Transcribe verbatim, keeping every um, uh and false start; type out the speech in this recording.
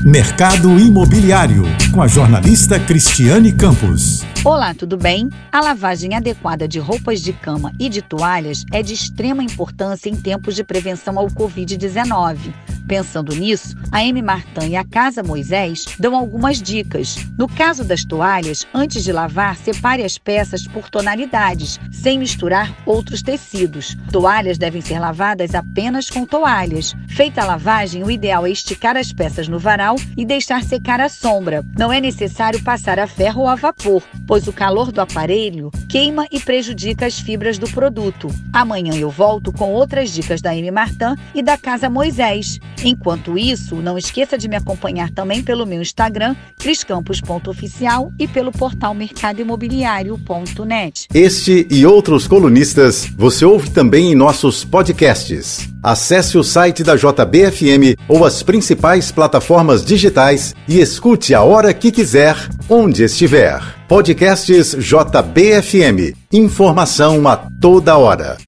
Mercado Imobiliário, com a jornalista Cristiane Campos. Olá, tudo bem? A lavagem adequada de roupas de cama e de toalhas é de extrema importância em tempos de prevenção ao covid dezenove. Pensando nisso, a M. Martin e a Casa Moisés dão algumas dicas. No caso das toalhas, antes de lavar, separe as peças por tonalidades, sem misturar outros tecidos. Toalhas devem ser lavadas apenas com toalhas. Feita a lavagem, o ideal é esticar as peças no varal e deixar secar à sombra. Não é necessário passar a ferro ou a vapor, pois o calor do aparelho queima e prejudica as fibras do produto. Amanhã eu volto com outras dicas da M. Martin e da Casa Moisés. Enquanto isso, não esqueça de me acompanhar também pelo meu Instagram, cris campos ponto oficial, e pelo portal mercado imobiliário ponto net. Este e outros colunistas você ouve também em nossos podcasts. Acesse o site da J B F M ou as principais plataformas digitais e escute a hora que quiser, onde estiver. Podcasts J B F M. Informação a toda hora.